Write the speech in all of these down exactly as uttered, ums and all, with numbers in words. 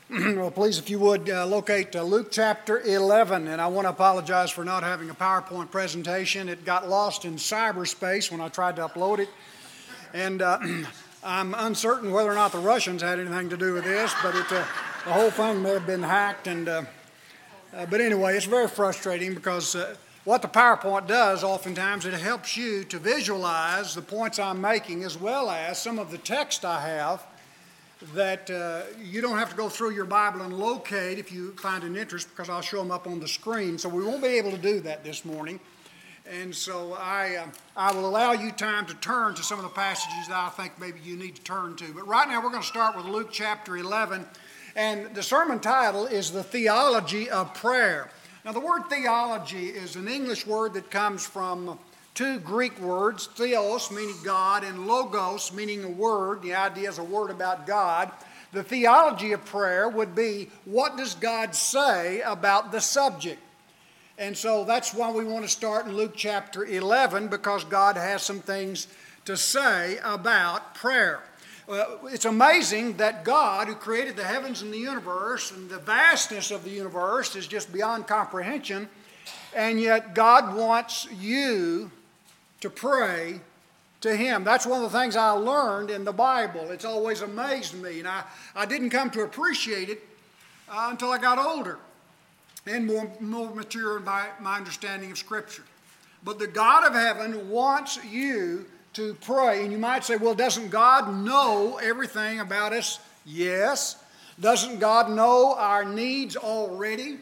Well, please, if you would, uh, locate uh, Luke chapter eleven. And I want to apologize for not having a PowerPoint presentation. It got lost in cyberspace when I tried to upload it. And uh, I'm uncertain whether or not the Russians had anything to do with this, but it, uh, the whole thing may have been hacked. And uh, uh, But anyway, it's very frustrating because uh, what the PowerPoint does, oftentimes, it helps you to visualize the points I'm making as well as some of the text I have that uh, you don't have to go through your Bible and locate if you find an interest, because I'll show them up on the screen. So we won't be able to do that this morning. And so I, uh, I will allow you time to turn to some of the passages that I think maybe you need to turn to. But right now we're going to start with Luke chapter eleven. And the sermon title is The Theology of Prayer. Now the word theology is an English word that comes from two Greek words, theos, meaning God, and logos, meaning a word. The idea is a word about God. The theology of prayer would be, what does God say about the subject? And so that's why we want to start in Luke chapter eleven, because God has some things to say about prayer. Well, it's amazing that God, who created the heavens and the universe, and the vastness of the universe is just beyond comprehension, and yet God wants you to pray to Him. That's one of the things I learned in the Bible. It's always amazed me, and I, I didn't come to appreciate it uh, until I got older and more, more mature in my, my understanding of Scripture. But the God of heaven wants you to pray. And you might say, well, doesn't God know everything about us? Yes. Doesn't God know our needs already?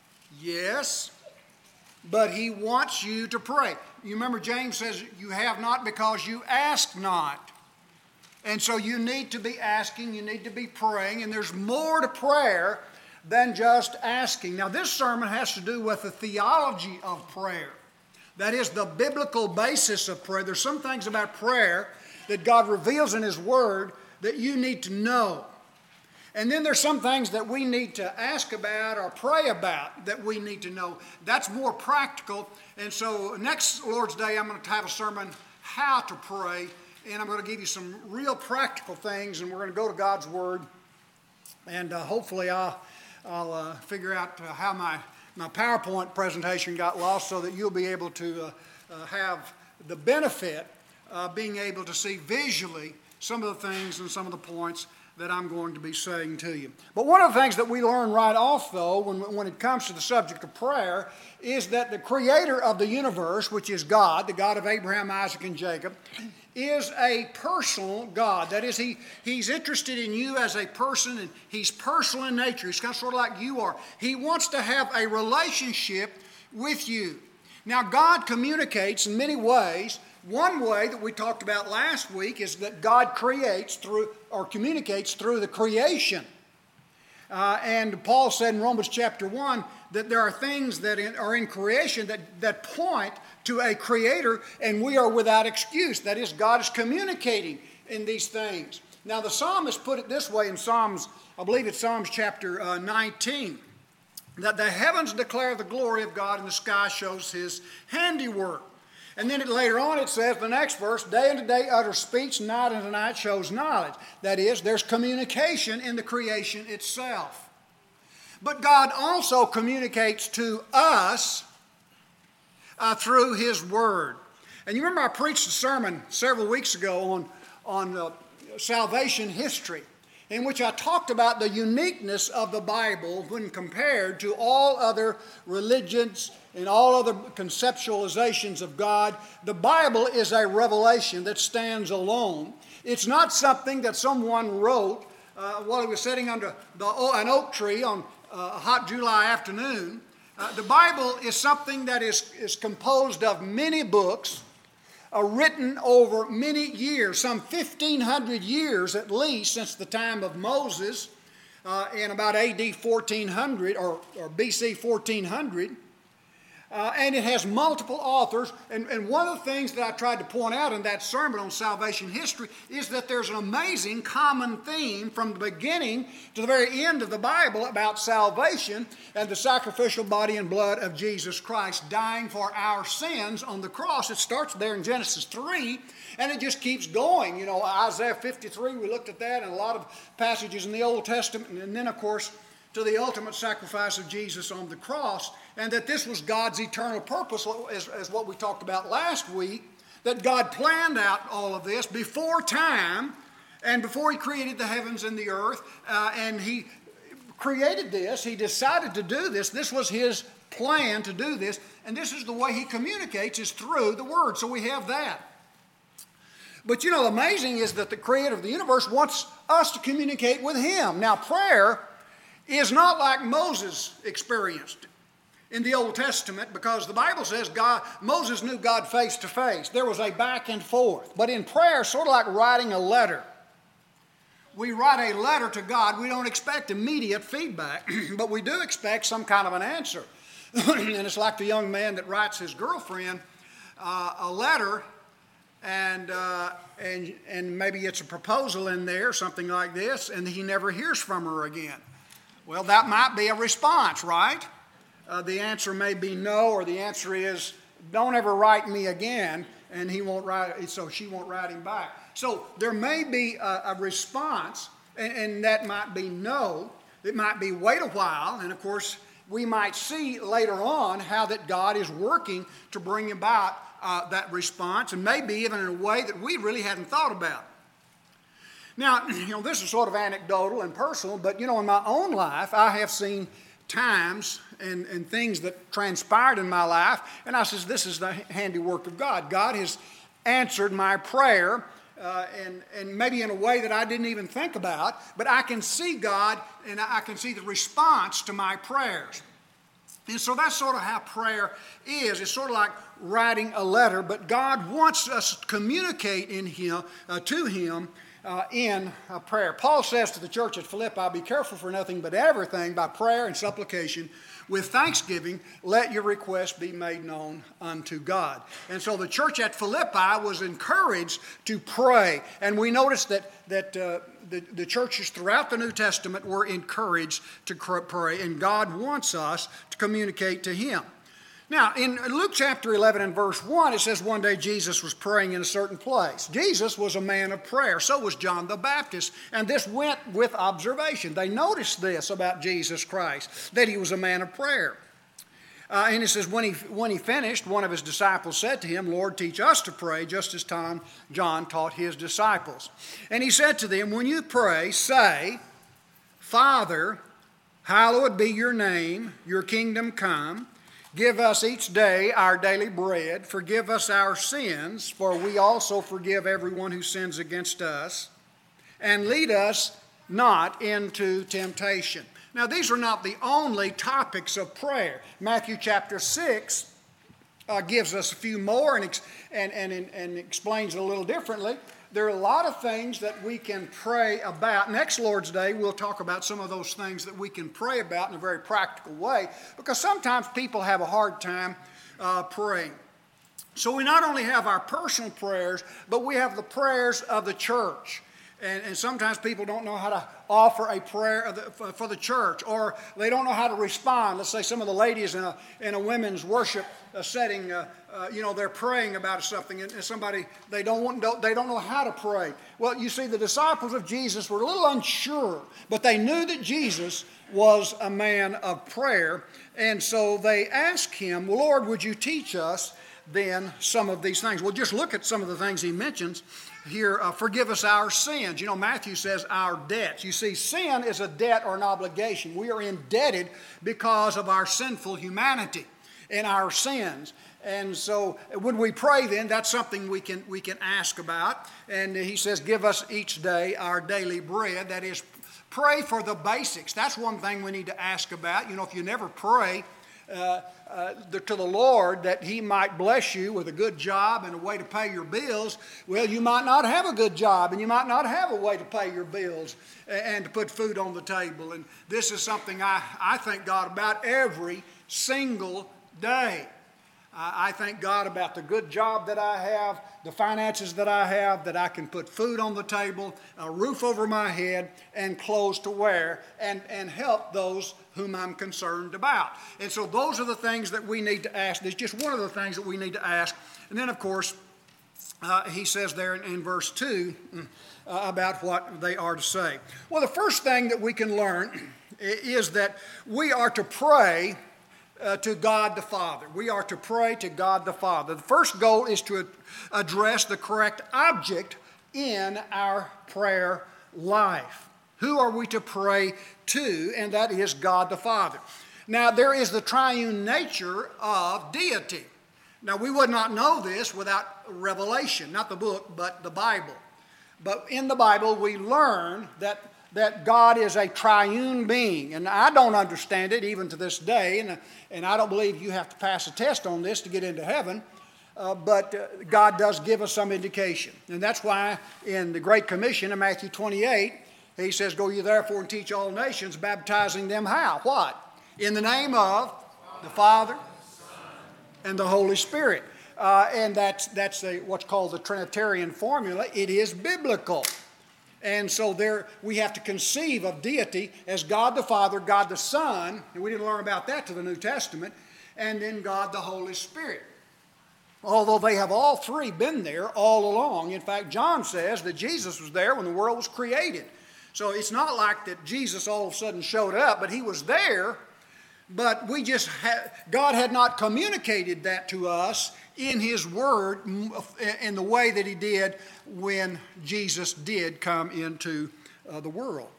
Yes. But He wants you to pray. You remember James says, you have not because you ask not. And so you need to be asking, you need to be praying, and there's more to prayer than just asking. Now this sermon has to do with the theology of prayer. That is the biblical basis of prayer. There's some things about prayer that God reveals in His Word that you need to know. And then there's some things that we need to ask about or pray about that we need to know. That's more practical. And so next Lord's Day, I'm going to have a sermon, How to Pray. And I'm going to give you some real practical things. And we're going to go to God's Word. And uh, hopefully I'll, I'll uh, figure out uh, how my, my PowerPoint presentation got lost so that you'll be able to uh, uh, have the benefit of being able to see visually some of the things and some of the points that I'm going to be saying to you. But one of the things that we learn right off, though, when, when it comes to the subject of prayer, is that the creator of the universe, which is God, the God of Abraham, Isaac, and Jacob, is a personal God. That is, he, He's interested in you as a person, and He's personal in nature. He's kind of sort of like you are. He wants to have a relationship with you. Now, God communicates in many ways. One way that we talked about last week is that God creates through, or communicates through the creation. Uh, and Paul said in Romans chapter one that there are things that in, are in creation that, that point to a creator, and we are without excuse. That is, God is communicating in these things. Now the psalmist put it this way in Psalms, I believe it's Psalms chapter uh, nineteen, that the heavens declare the glory of God and the sky shows His handiwork. And then it, later on it says, the next verse, day unto day utters speech, night unto night shows knowledge. That is, there's communication in the creation itself. But God also communicates to us uh, through His Word. And you remember I preached a sermon several weeks ago on, on uh, salvation history, in which I talked about the uniqueness of the Bible when compared to all other religions and all other conceptualizations of God. The Bible is a revelation that stands alone. It's not something that someone wrote uh, while he was sitting under the, an oak tree on a hot July afternoon. Uh, the Bible is something that is, is composed of many books, Uh, written over many years, some fifteen hundred years at least since the time of Moses uh, in about A D fourteen hundred or, or B C fourteen hundred. Uh, and it has multiple authors. And, and one of the things that I tried to point out in that sermon on salvation history is that there's an amazing common theme from the beginning to the very end of the Bible about salvation and the sacrificial body and blood of Jesus Christ dying for our sins on the cross. It starts there in Genesis three, and it just keeps going. You know, Isaiah fifty-three, we looked at that, and a lot of passages in the Old Testament, and then, of course, to the ultimate sacrifice of Jesus on the cross, and that this was God's eternal purpose, as, as what we talked about last week, that God planned out all of this before time and before he created the heavens and the earth, uh, and he created this, he decided to do this. This was his plan to do this, and this is the way he communicates, is through the Word. So we have that. But you know, the amazing is that the creator of the universe wants us to communicate with him. Now, prayer is not like Moses experienced in the Old Testament, because the Bible says God, Moses knew God face to face. There was a back and forth. But in prayer, sort of like writing a letter. We write a letter to God. We don't expect immediate feedback, but we do expect some kind of an answer. And it's like the young man that writes his girlfriend uh, a letter, and, uh, and, and maybe it's a proposal in there, something like this, and he never hears from her again. Well, that might be a response, right? Uh, the answer may be no, or the answer is, don't ever write me again, and he won't write, so she won't write him back. So there may be a, a response, and, and that might be no. It might be wait a while, and of course, we might see later on how that God is working to bring about uh, that response, and maybe even in a way that we really hadn't thought about. Now, you know, this is sort of anecdotal and personal, but, you know, in my own life, I have seen times and, and things that transpired in my life, and I says, this is the handiwork of God. God has answered my prayer, uh, and, and maybe in a way that I didn't even think about, but I can see God, and I can see the response to my prayers. And so that's sort of how prayer is. It's sort of like writing a letter, but God wants us to communicate in Him, uh, to Him, Uh, in uh, prayer. Paul says to the church at Philippi, be careful for nothing but everything by prayer and supplication with thanksgiving, let your requests be made known unto God. And so the church at Philippi was encouraged to pray. And we notice that, that uh, the, the churches throughout the New Testament were encouraged to pray. And God wants us to communicate to Him. Now, in Luke chapter eleven and verse one, it says one day Jesus was praying in a certain place. Jesus was a man of prayer. So was John the Baptist. And this went with observation. They noticed this about Jesus Christ, that he was a man of prayer. Uh, and it says, when he, when he finished, one of his disciples said to him, Lord, teach us to pray, just as Tom, John taught his disciples. And he said to them, when you pray, say, Father, hallowed be your name, your kingdom come. Give us each day our daily bread. Forgive us our sins, for we also forgive everyone who sins against us. And lead us not into temptation. Now, these are not the only topics of prayer. Matthew chapter six uh, gives us a few more and, ex- and, and, and explains it a little differently. There are a lot of things that we can pray about. Next Lord's Day, we'll talk about some of those things that we can pray about in a very practical way, because sometimes people have a hard time uh, praying. So we not only have our personal prayers, but we have the prayers of the church. And, and sometimes people don't know how to offer a prayer of the, for, for the church, or they don't know how to respond. Let's say some of the ladies in a, in a women's worship uh, setting, uh, uh, you know, they're praying about something, and, and somebody, they don't, want, don't, they don't know how to pray. Well, you see, the disciples of Jesus were a little unsure, but they knew that Jesus was a man of prayer, and so they asked him, well, Lord, would you teach us then some of these things? Well, just look at some of the things he mentions here. Uh, forgive us our sins. You know, Matthew says our debts. You see, sin is a debt or an obligation. We are indebted because of our sinful humanity and our sins. And so when we pray then, that's something we can we can ask about. And he says, give us each day our daily bread. That is, pray for the basics. That's one thing we need to ask about. You know, if you never pray uh, uh, the, to the Lord that He might bless you with a good job and a way to pay your bills, well, you might not have a good job, and you might not have a way to pay your bills and, and to put food on the table. And this is something I, I thank God about every single day. I thank God about the good job that I have, the finances that I have, that I can put food on the table, a roof over my head, and clothes to wear, and, and help those whom I'm concerned about. And so those are the things that we need to ask. There's just one of the things that we need to ask. And then, of course, uh, he says there in, in verse two uh, about what they are to say. Well, the first thing that we can learn is that we are to pray Uh, to God the Father. We are to pray to God the Father. The first goal is to ad- address the correct object in our prayer life. Who are we to pray to? And that is God the Father. Now, there is the triune nature of deity. Now, we would not know this without revelation, not the book, but the Bible. But in the Bible, we learn that that God is a triune being. And I don't understand it even to this day, and, and I don't believe you have to pass a test on this to get into heaven, uh, but uh, God does give us some indication. And that's why in the Great Commission in Matthew twenty-eight, he says, "Go ye therefore and teach all nations, baptizing them" how? What? In the name of the Father and the Holy Spirit. Uh, and that's, that's a, what's called the Trinitarian formula. It is biblical. And so there we have to conceive of deity as God the Father, God the Son, and we didn't learn about that to the New Testament, and then God the Holy Spirit. Although they have all three been there all along. In fact, John says that Jesus was there when the world was created. So it's not like that Jesus all of a sudden showed up, but he was there, but we just had, God had not communicated that to us in his word in the way that he did when Jesus did come into uh, the world.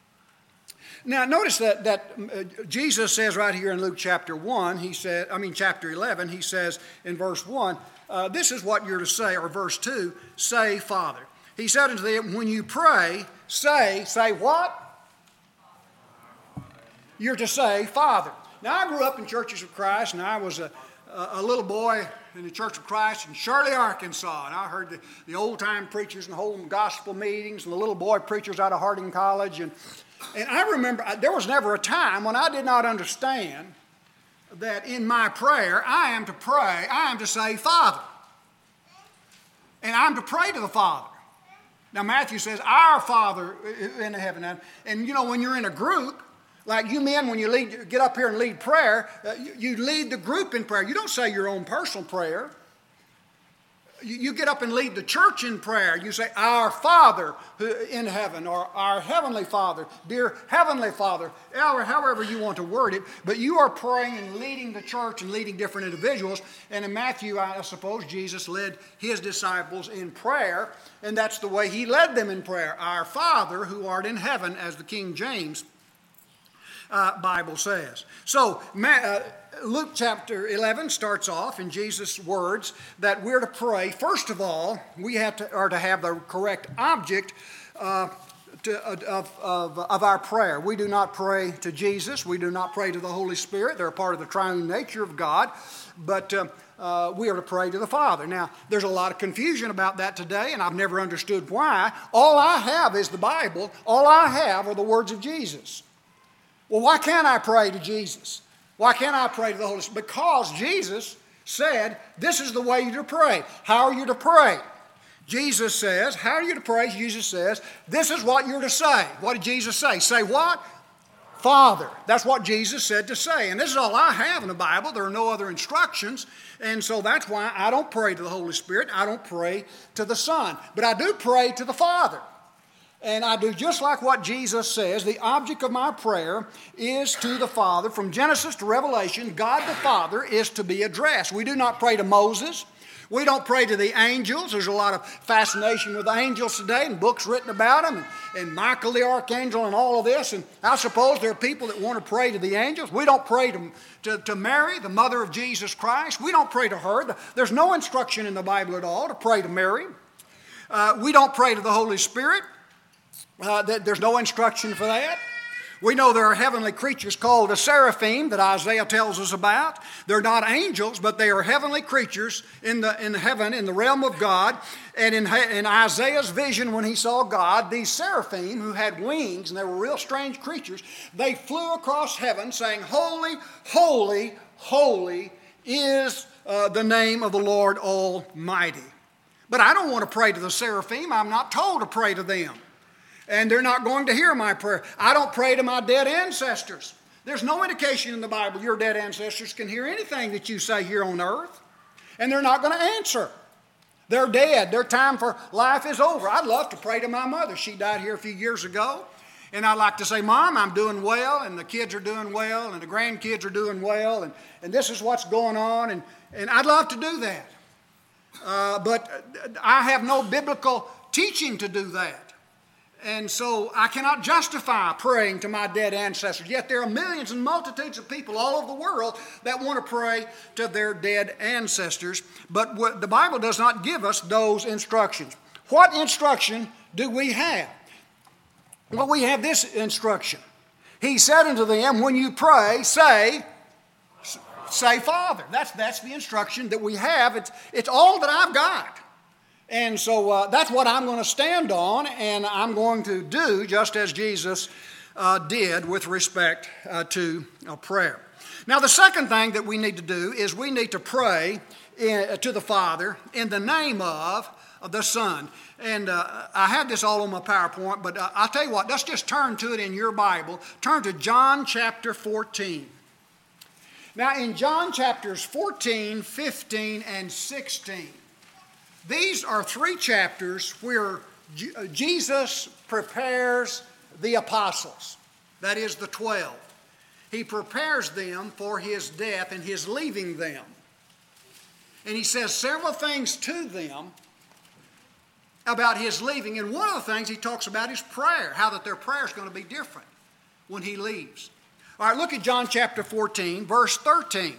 Now notice that, that uh, Jesus says right here in Luke chapter one, he said, I mean chapter eleven, he says in verse one, uh, this is what you're to say, or verse two, say Father. He said unto them, when you pray, say, say what? You're to say Father. Now I grew up in Churches of Christ, and I was a a little boy in the Church of Christ in Shirley, Arkansas. And I heard the, the old-time preachers and holding gospel meetings and the little boy preachers out of Harding College. And, and I remember there was never a time when I did not understand that in my prayer, I am to pray, I am to say Father. And I'm to pray to the Father. Now Matthew says, our Father in heaven. And, and you know, when you're in a group, like you men, when you lead, get up here and lead prayer, uh, you, you lead the group in prayer. You don't say your own personal prayer. You, you get up and lead the church in prayer. You say, our Father who in heaven, or our Heavenly Father, dear Heavenly Father, or however you want to word it. But you are praying and leading the church and leading different individuals. And in Matthew, I suppose, Jesus led his disciples in prayer. And that's the way he led them in prayer. Our Father who art in heaven, as the King James Uh, Bible says. So uh, Luke chapter eleven starts off in Jesus' words that we're to pray. First of all, we have to are to have the correct object uh, to, uh, of, of, of our prayer. We do not pray to Jesus. We do not pray to the Holy Spirit. They're a part of the triune nature of God. But uh, uh, we are to pray to the Father. Now, there's a lot of confusion about that today, and I've never understood why. All I have is the Bible. All I have are the words of Jesus. Well, why can't I pray to Jesus? Why can't I pray to the Holy Spirit? Because Jesus said, this is the way you're to pray. How are you to pray? Jesus says, how are you to pray? Jesus says, this is what you're to say. What did Jesus say? Say what? Father. That's what Jesus said to say. And this is all I have in the Bible. There are no other instructions. And so that's why I don't pray to the Holy Spirit. I don't pray to the Son. But I do pray to the Father. And I do just like what Jesus says. The object of my prayer is to the Father. From Genesis to Revelation, God the Father is to be addressed. We do not pray to Moses. We don't pray to the angels. There's a lot of fascination with angels today and books written about them. And, and Michael the Archangel and all of this. And I suppose there are people that want to pray to the angels. We don't pray to, to, to Mary, the mother of Jesus Christ. We don't pray to her. There's no instruction in the Bible at all to pray to Mary. Uh, we don't pray to the Holy Spirit. Uh, there's no instruction for that. We know there are heavenly creatures called the seraphim that Isaiah tells us about. They're not angels, but they are heavenly creatures in the in heaven, in the realm of God. And in, in Isaiah's vision, when he saw God, these seraphim who had wings, and they were real strange creatures, they flew across heaven saying, holy, holy, holy is uh, the name of the Lord Almighty. But I don't want to pray to the seraphim. I'm not told to pray to them. And they're not going to hear my prayer. I don't pray to my dead ancestors. There's no indication in the Bible your dead ancestors can hear anything that you say here on earth. And they're not going to answer. They're dead. Their time for life is over. I'd love to pray to my mother. She died here a few years ago. And I'd like to say, Mom, I'm doing well, and the kids are doing well, and the grandkids are doing well, and, and this is what's going on. And, and I'd love to do that. Uh, but I have no biblical teaching to do that. And so I cannot justify praying to my dead ancestors. Yet there are millions and multitudes of people all over the world that want to pray to their dead ancestors. But what, the Bible does not give us those instructions. What instruction do we have? Well, we have this instruction. He said unto them, when you pray, say, say Father. That's, that's the instruction that we have. It's, it's all that I've got. And so uh, that's what I'm going to stand on, and I'm going to do just as Jesus uh, did with respect uh, to uh, prayer. Now, the second thing that we need to do is we need to pray in, to the Father in the name of, of the Son. And uh, I had this all on my PowerPoint, but uh, I'll tell you what, let's just turn to it in your Bible. Turn to John chapter fourteen. Now, in John chapters fourteen, fifteen, and sixteen, these are three chapters where Jesus prepares the apostles, that is the twelve. He prepares them for his death and his leaving them. And he says several things to them about his leaving. And one of the things he talks about is prayer, how that their prayer is going to be different when he leaves. All right, look at John chapter fourteen, verse thirteen.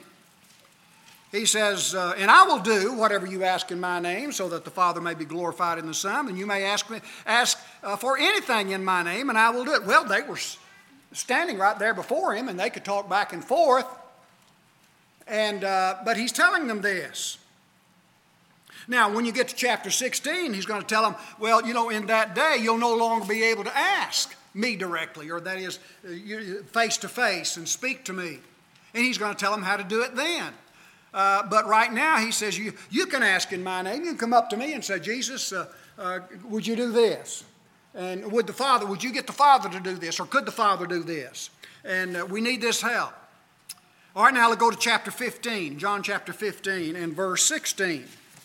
He says, uh, and I will do whatever you ask in my name, so that the Father may be glorified in the Son, and you may ask me, ask uh, for anything in my name, and I will do it. Well, they were standing right there before him, and they could talk back and forth. And uh, but he's telling them this. Now, when you get to chapter sixteen, he's going to tell them, well, you know, in that day, you'll no longer be able to ask me directly, or that is, face to face, and speak to me. And he's going to tell them how to do it then. Uh, but right now, he says, you, you can ask in my name. You can come up to me and say, Jesus, uh, uh, would you do this? And would the Father, would you get the Father to do this? Or could the Father do this? And uh, we need this help. All right, now let's go to chapter fifteen, John chapter fifteen and verse sixteen.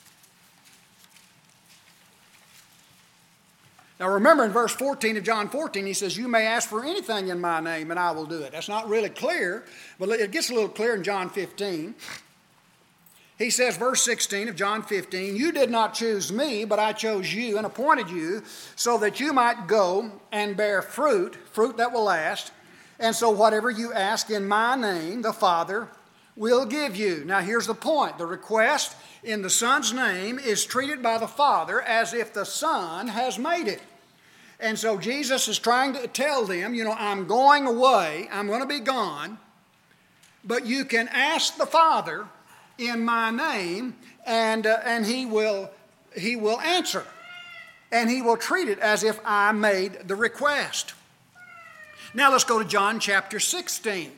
Now remember in verse fourteen of John fourteen, he says, you may ask for anything in my name and I will do it. That's not really clear, but it gets a little clear in John fifteen. He says, verse sixteen of John fifteen, you did not choose me, but I chose you and appointed you so that you might go and bear fruit, fruit that will last. And so whatever you ask in my name, the Father will give you. Now here's the point. The request in the Son's name is treated by the Father as if the Son has made it. And so Jesus is trying to tell them, you know, I'm going away, I'm going to be gone, but you can ask the Father in my name, and uh, and he will he will answer, and he will treat it as if I made the request. Now let's go to John chapter sixteen.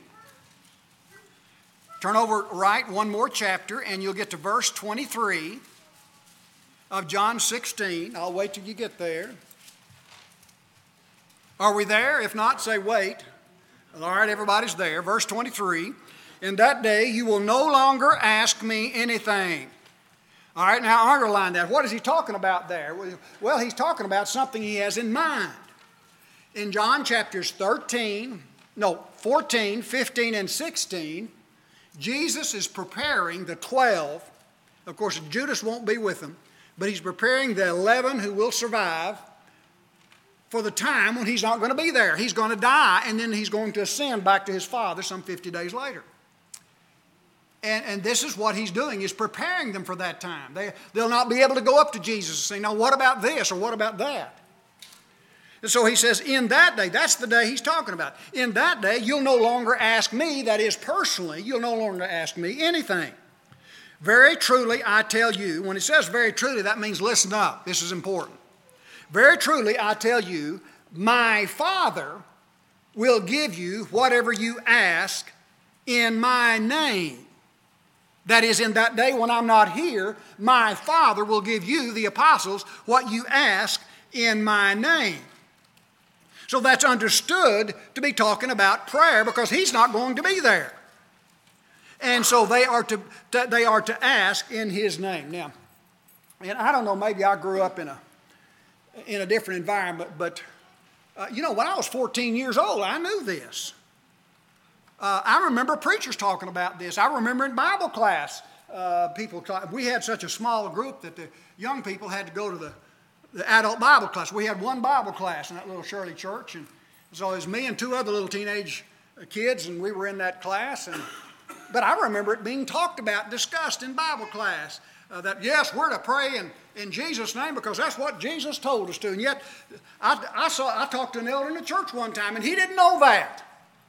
Turn over right one more chapter, and you'll get to verse twenty-three of John sixteen. I'll wait till you get there. Are we there? If not, say wait. All right, everybody's there. Verse twenty-three. In that day you will no longer ask me anything. All right, now underline that. What is he talking about there? Well, he's talking about something he has in mind. In John chapters thirteen, no, fourteen, fifteen, and sixteen, Jesus is preparing the twelve. Of course, Judas won't be with them, but he's preparing the eleven who will survive for the time when he's not going to be there. He's going to die, and then he's going to ascend back to his Father some fifty days later. And, and this is what he's doing, is preparing them for that time. They, they'll not be able to go up to Jesus and say, now what about this or what about that? And so he says, in that day, that's the day he's talking about. In that day, you'll no longer ask me, that is personally, you'll no longer ask me anything. Very truly, I tell you, when it says very truly, that means listen up. This is important. Very truly, I tell you, my Father will give you whatever you ask in my name. That is, in that day when I'm not here, my Father will give you, the apostles, what you ask in my name. So that's understood to be talking about prayer because he's not going to be there. And so they are to, they are to ask in his name. Now, and I don't know, maybe I grew up in a, in a different environment, but uh, you know, when I was fourteen years old, I knew this. Uh, I remember preachers talking about this. I remember in Bible class, uh, people talk, we had such a small group that the young people had to go to the, the adult Bible class. We had one Bible class in that little Shirley church, and so it was me and two other little teenage kids, and we were in that class. And but I remember it being talked about, discussed in Bible class, uh, that yes, we're to pray in, in Jesus' name because that's what Jesus told us to. And yet, I, I saw I talked to an elder in the church one time, and he didn't know that.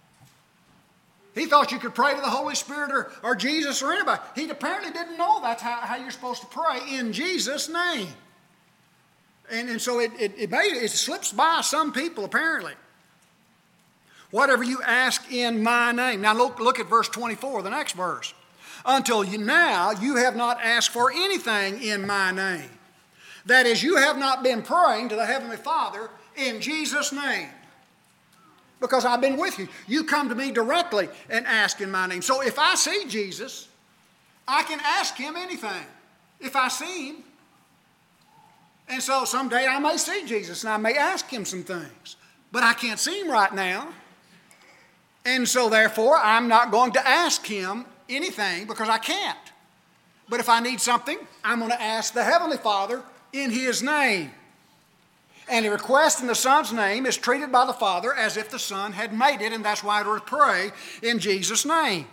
He thought you could pray to the Holy Spirit or, or Jesus or anybody. He apparently didn't know that's how, how you're supposed to pray in Jesus' name. And, and so it, it, it, may, it slips by some people apparently. Whatever you ask in my name. Now look, look at verse twenty-four, the next verse. Until you, now you have not asked for anything in my name. That is, you have not been praying to the Heavenly Father in Jesus' name. Because I've been with you. You come to me directly and ask in my name. So if I see Jesus, I can ask him anything. If I see him. And so someday I may see Jesus and I may ask him some things. But I can't see him right now. And so therefore I'm not going to ask him anything because I can't. But if I need something, I'm going to ask the Heavenly Father in his name. And a request in the Son's name is treated by the Father as if the Son had made it, and that's why we're to pray in Jesus' name.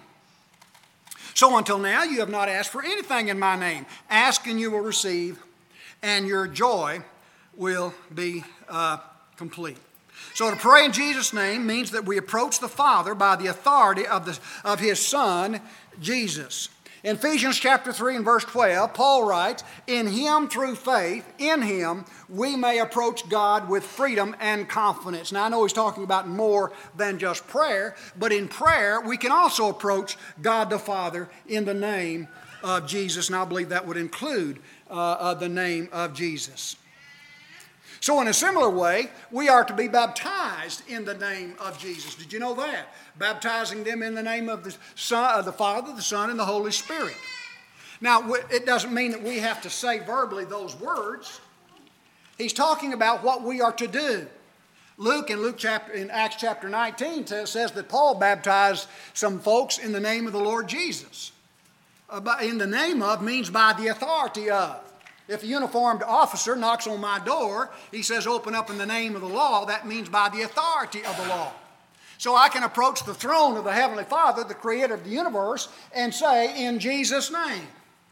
So until now, you have not asked for anything in my name. Ask and you will receive, and your joy will be uh, complete. So to pray in Jesus' name means that we approach the Father by the authority of, the, of his Son, Jesus. In Ephesians chapter three and verse twelve, Paul writes, in him through faith, in him we may approach God with freedom and confidence. Now I know he's talking about more than just prayer, but in prayer we can also approach God the Father in the name of Jesus, and I believe that would include uh, uh, the name of Jesus. So in a similar way, we are to be baptized in the name of Jesus. Did you know that? Baptizing them in the name of the Son, of the Father, the Son, and the Holy Spirit. Now, it doesn't mean that we have to say verbally those words. He's talking about what we are to do. Luke in Luke chapter in Acts chapter nineteen says that Paul baptized some folks in the name of the Lord Jesus. Uh, in the name of means by the authority of. If a uniformed officer knocks on my door, he says, open up in the name of the law. That means by the authority of the law. So I can approach the throne of the Heavenly Father, the creator of the universe, and say, in Jesus' name.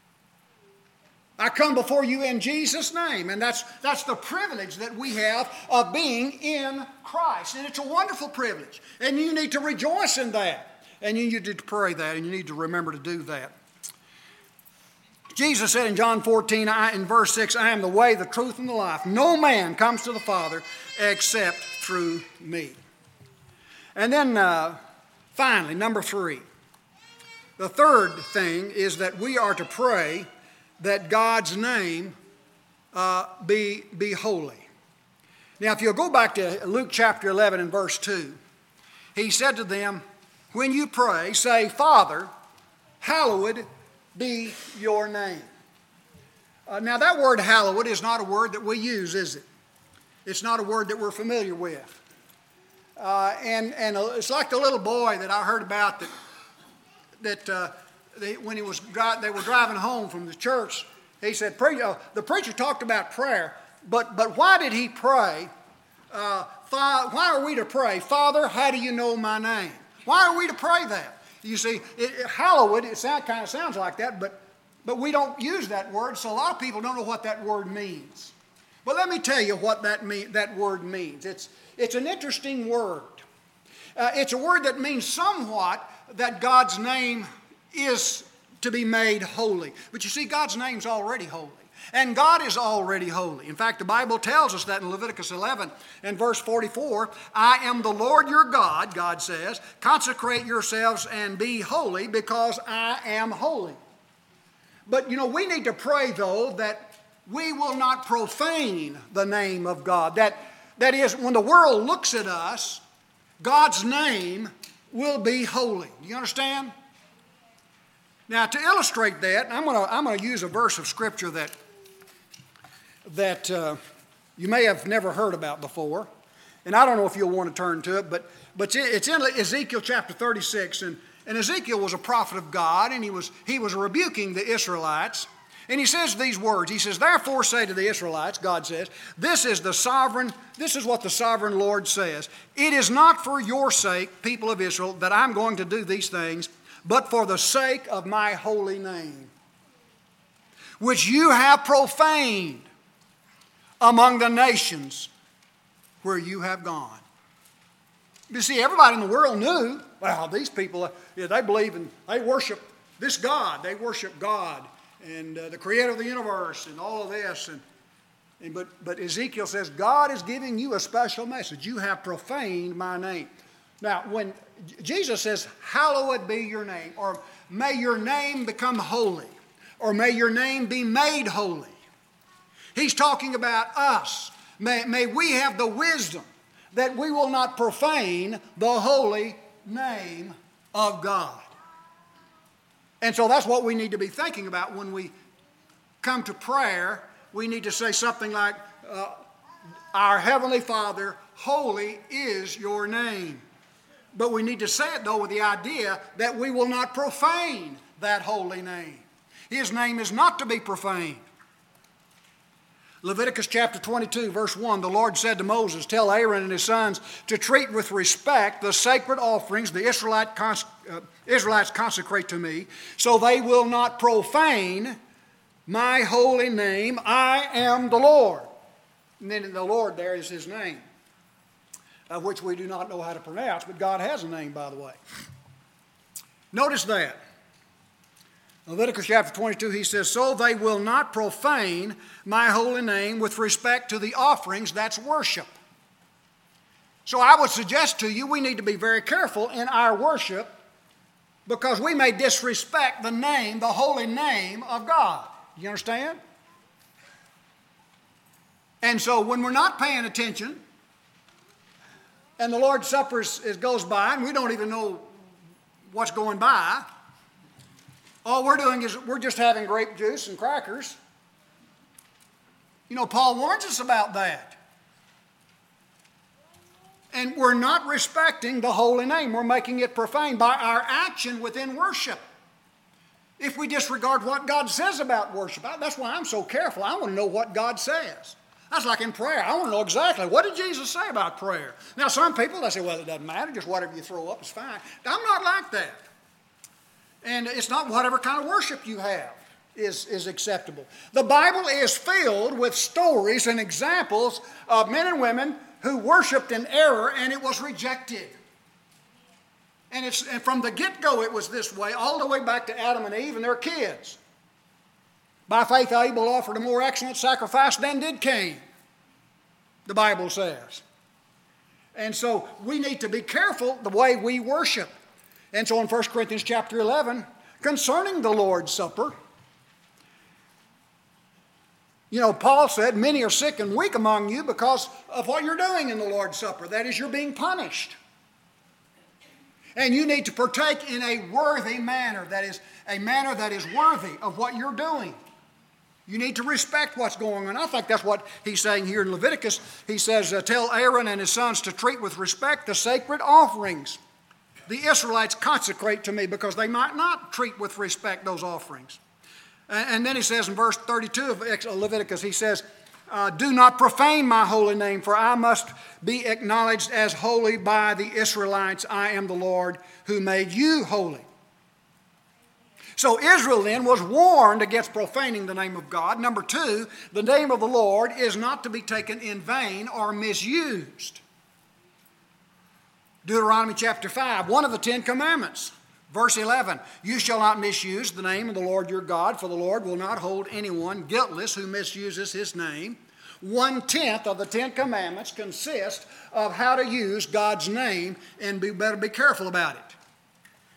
I come before you in Jesus' name. And that's, that's the privilege that we have of being in Christ. And it's a wonderful privilege. And you need to rejoice in that. And you need to pray that, and you need to remember to do that. Jesus said in John fourteen, I, in verse six, I am the way, the truth, and the life. No man comes to the Father except through me. And then uh, finally, number three. The third thing is that we are to pray that God's name uh, be, be holy. Now, if you'll go back to Luke chapter eleven and verse two, he said to them, when you pray, say, Father, hallowed be your name. Uh, now that word hallowed is not a word that we use, is it? It's not a word that we're familiar with. Uh, and and it's like the little boy that I heard about that that uh, they, when he was they were driving home from the church, he said, Pre- uh, the preacher talked about prayer, but but why did he pray? Uh, fa- why are we to pray, Father, how do you know my name? Why are we to pray that? You see, it, it, hallowed, it sound, kind of sounds like that, but, but we don't use that word, so a lot of people don't know what that word means. But let me tell you what that, mean, that word means. It's, it's an interesting word. Uh, it's a word that means somewhat that God's name is to be made holy. But you see, God's name's already holy. And God is already holy. In fact, the Bible tells us that in Leviticus eleven and verse forty-four, I am the Lord your God, God says, consecrate yourselves and be holy because I am holy. but, you know, we need to pray, though, that we will not profane the name of God. That, that is, when the world looks at us, God's name will be holy. Do you understand? Now, to illustrate that, I'm going to I'm going to use a verse of Scripture that, that uh, you may have never heard about before. And I don't know if you'll want to turn to it, but, but it's in Ezekiel chapter thirty-six. And, and Ezekiel was a prophet of God, and he was, he was rebuking the Israelites. And he says these words. He says, therefore say to the Israelites, God says, this is the sovereign, this is what the sovereign Lord says. It is not for your sake, people of Israel, that I'm going to do these things, but for the sake of my holy name, which you have profaned among the nations where you have gone. You see, everybody in the world knew, well, these people, yeah, they believe in, they worship this God. They worship God and uh, the creator of the universe and all of this. And, and but, but Ezekiel says, God is giving you a special message. You have profaned my name. Now, when Jesus says, hallowed be your name, or may your name become holy, or may your name be made holy, he's talking about us. May, may we have the wisdom that we will not profane the holy name of God. And so that's what we need to be thinking about when we come to prayer. We need to say something like, uh, our Heavenly Father, holy is your name. But we need to say it, though, with the idea that we will not profane that holy name. His name is not to be profaned. Leviticus chapter twenty-two, verse one, the Lord said to Moses, tell Aaron and his sons to treat with respect the sacred offerings the Israelite cons- uh, Israelites consecrate to me, so they will not profane my holy name. I am the Lord. And then in the Lord there is his name, of which we do not know how to pronounce, but God has a name, by the way. Notice that. Leviticus chapter twenty-two, he says, so they will not profane my holy name with respect to the offerings, that's worship. So I would suggest to you we need to be very careful in our worship because we may disrespect the name, the holy name of God. You understand? And so when we're not paying attention and the Lord's Supper is, is goes by and we don't even know what's going by, all we're doing is we're just having grape juice and crackers. You know, Paul warns us about that. And we're not respecting the holy name. We're making it profane by our action within worship. If we disregard what God says about worship, that's why I'm so careful. I want to know what God says. That's like in prayer. I want to know exactly, what did Jesus say about prayer? Now, some people, they say, well, it doesn't matter. Just whatever you throw up is fine. I'm not like that. And it's not whatever kind of worship you have is, is acceptable. The Bible is filled with stories and examples of men and women who worshiped in error and it was rejected. And, it's, and from the get-go it was this way, all the way back to Adam and Eve and their kids. By faith Abel offered a more excellent sacrifice than did Cain, the Bible says. And so we need to be careful the way we worship. And so in First Corinthians chapter eleven, concerning the Lord's Supper, you know, Paul said, many are sick and weak among you because of what you're doing in the Lord's Supper. That is, you're being punished. And you need to partake in a worthy manner. That is, a manner that is worthy of what you're doing. You need to respect what's going on. I think that's what he's saying here in Leviticus. He says, uh, tell Aaron and his sons to treat with respect the sacred offerings the Israelites consecrate to me, because they might not treat with respect those offerings. And then he says in verse thirty-two of Leviticus, he says, uh, do not profane my holy name, for I must be acknowledged as holy by the Israelites. I am the Lord who made you holy. So Israel then was warned against profaning the name of God. Number two, the name of the Lord is not to be taken in vain or misused. Deuteronomy chapter five, one of the Ten Commandments, verse eleven, you shall not misuse the name of the Lord your God, for the Lord will not hold anyone guiltless who misuses his name. One-tenth of the Ten Commandments consist of how to use God's name, and we better be careful about it.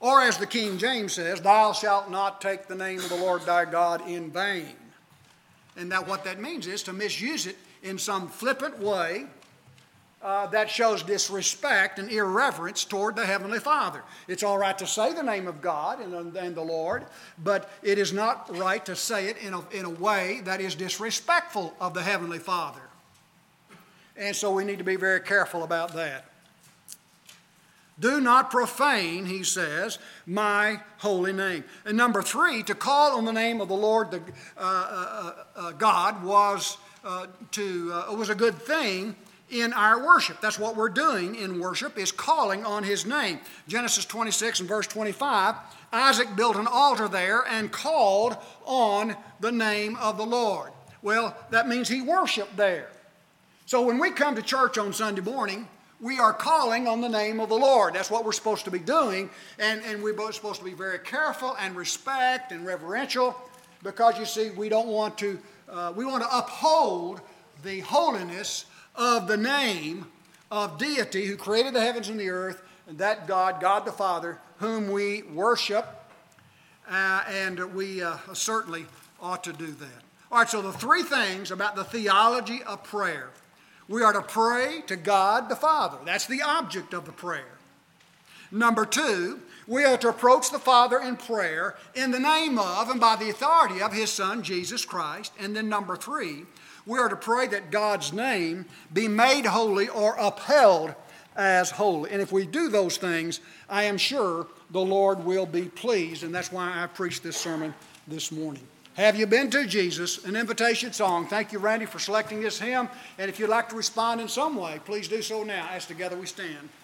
Or as the King James says, thou shalt not take the name of the Lord thy God in vain. And that what that means is to misuse it in some flippant way uh, that shows disrespect and irreverence toward the Heavenly Father. It's all right to say the name of God and, and the Lord, but it is not right to say it in a, in a way that is disrespectful of the Heavenly Father. And so we need to be very careful about that. Do not profane, he says, my holy name. And number three, to call on the name of the Lord the, uh, uh, uh, God was, uh, to, uh, was a good thing in our worship. That's what we're doing in worship, is calling on his name. Genesis twenty-six and verse twenty-five, Isaac built an altar there and called on the name of the Lord. Well, that means he worshiped there. So when we come to church on Sunday morning, we are calling on the name of the Lord. That's what we're supposed to be doing. And, and we're both supposed to be very careful and respect and reverential, because you see, we don't want to, uh, we want to uphold the holiness of the name of deity who created the heavens and the earth, and that God, God the Father, whom we worship, uh, and we uh, certainly ought to do that. All right, so the three things about the theology of prayer. We are to pray to God the Father. That's the object of the prayer. Number two, we are to approach the Father in prayer in the name of and by the authority of his Son, Jesus Christ. And then number three, we are to pray that God's name be made holy or upheld as holy. And if we do those things, I am sure the Lord will be pleased. And that's why I preached this sermon this morning. Have you been to Jesus? An invitation song. Thank you, Randy, for selecting this hymn. And if you'd like to respond in some way, please do so now as together we stand.